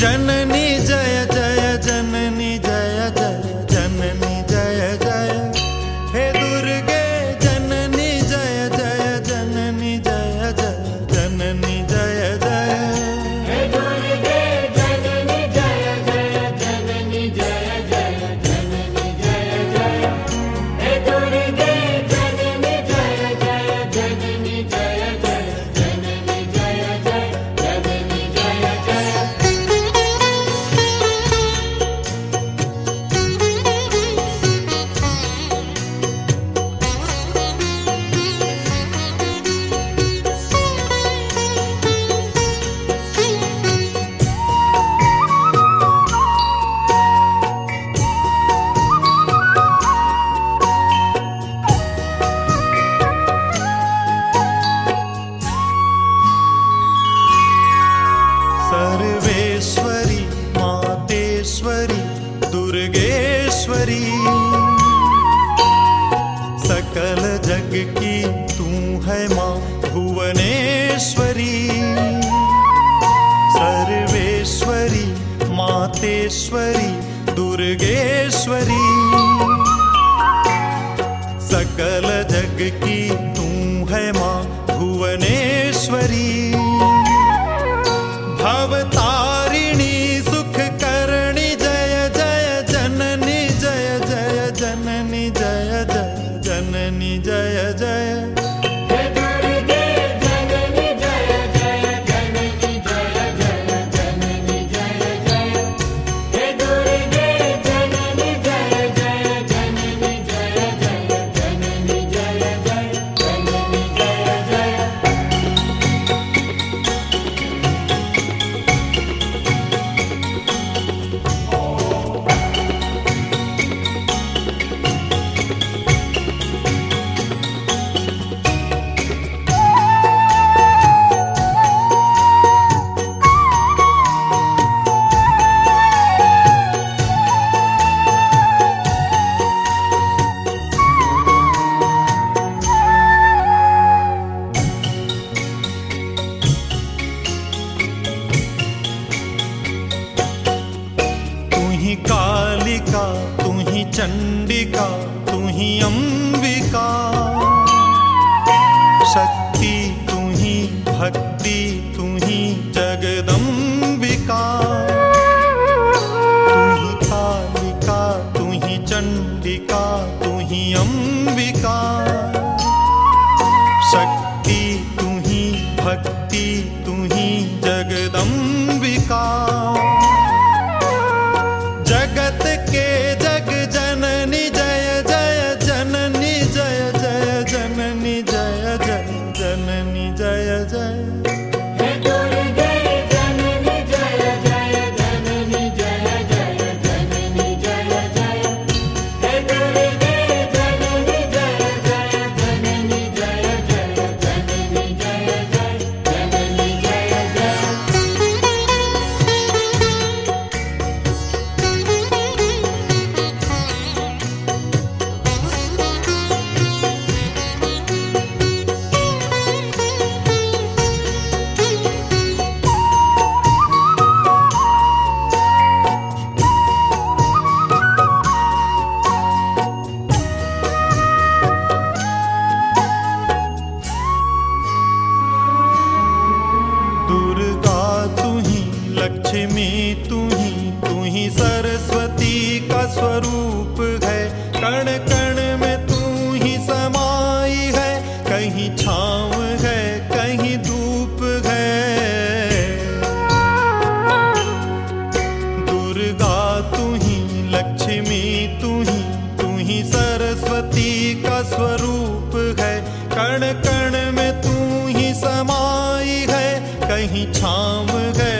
जननी जय जय जननी जय जय जननी जय जय हे दुर्गे जननी जय जय जननी जय जय जननी जय जय हे दुर्गे जननी जय जय जननी जय जय जननी जय जय हे दुर्गे जननी जय जय जननी जय जय जननी जय जय जननी जय जय। सर्वेश्वरी मातेश्वरी दुर्गेश्वरी सकल जग की तू है माँ भुवनेश्वरी। सर्वेश्वरी मातेश्वरी दुर्गेश्वरी सकल जग की तू है माँ भुवनेश्वरी। भवतारिणी सुख करणी जय जय जननी जय जय जननी जय जय जननी जय जय हे दुर्गे जननी जय जय जननी जय जय जननी जय जय हे दुर्गे जननी जय जय जननी जय जय जननी जय जय जननी जय जय। तू ही कालिका तू ही चंडिका तू ही अंबिका शक्ति तू ही भक्ति तू ही जगदंबिका। तू ही कालिका तू ही चंडिका तू ही अंबिका शक्ति तू ही भक्ति तू ही जगदंबिका। जगत के जग जननी जय जय जननी जय जय जननी जय जय जननी जय जय हे दुर्गे जननी जय जय जननी जय जय जननी जय जय हे दुर्गे जननी जय जय जननी जय जय जननी जय जय जननी जय जय। दुर्गा तू ही लक्ष्मी तू ही सरस्वती का स्वरूप है। कण कण में तू ही समाई है कहीं छाँव है कहीं धूप है। दुर्गा तू ही लक्ष्मी तू ही सरस्वती का स्वरूप है। कण कण में तू ही समाई है कहीं छाँव है